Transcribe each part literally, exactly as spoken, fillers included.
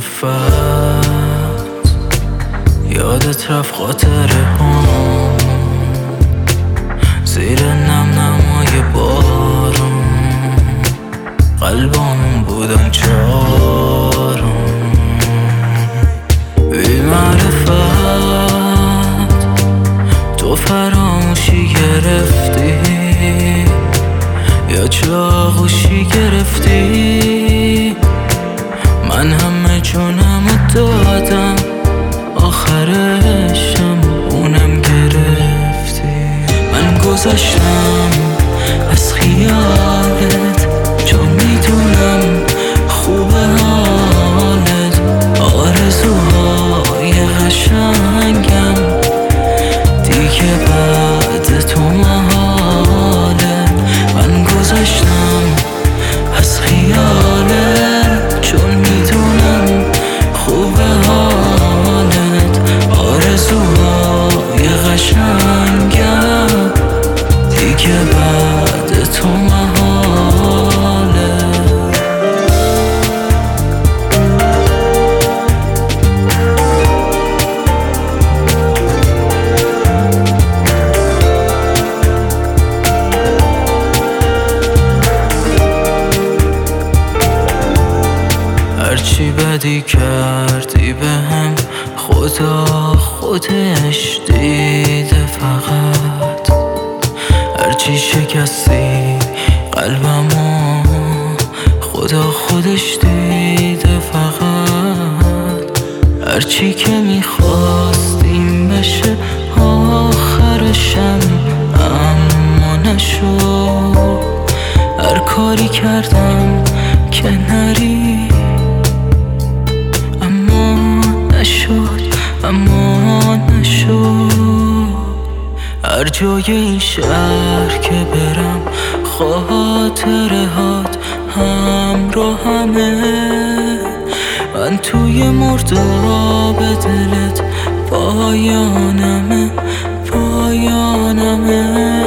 معرفت یادت رفت خاطره هم زیر نم نمای بارون قلبامون بودن چارون بی معرفت تو فراموشی گرفتی یا چه آغوشی گرفتی من همه جونمو دادم آخرشم اونم گرفتی من گذشتم از خیالت چون میدونم خوبه حالت آرزوهای قشنگم دیگه بعد تو محاله من گذشتم از خیالت چون میدونم خوبه حالت آرزوهای قشنگم دیگه بعد تو محاله هرچی بدی کردی به هم خدا خودش دیده فقط هرچی شکستی قلبمو خدا خودش دیده فقط هرچی که میخواستیم بشه آخرشم اما نشد هر کاری کردم که نری نشد اما نشد هر جای این شهر که برم خاطره هات همراهمه من توی مرداب دلت پایانمه پایانمه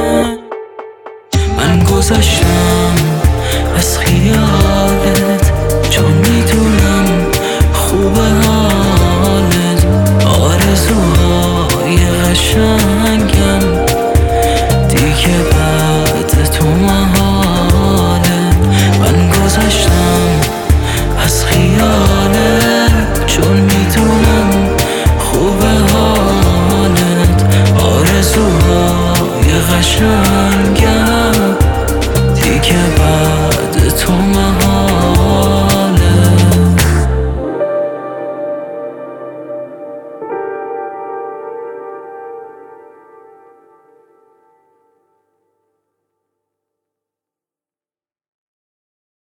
من گذشتم از خیالت چون میدونم خوبه حالت آرزوهای قشنگم دیگه بعد تو محاله من گذشتم از خیالت چون میدونم خوبه حالت آرزوهای قشنگم